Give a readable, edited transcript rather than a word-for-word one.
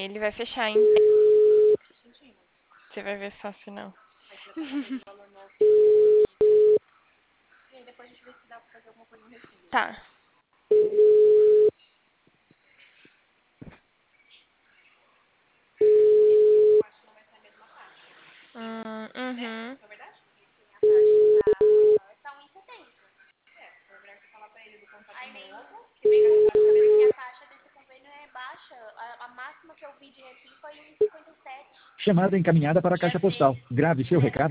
ele vai fechar, hein? Você vai ver só se não. Tá. Uhum. Chamada encaminhada para a caixa postal. Grave seu recado.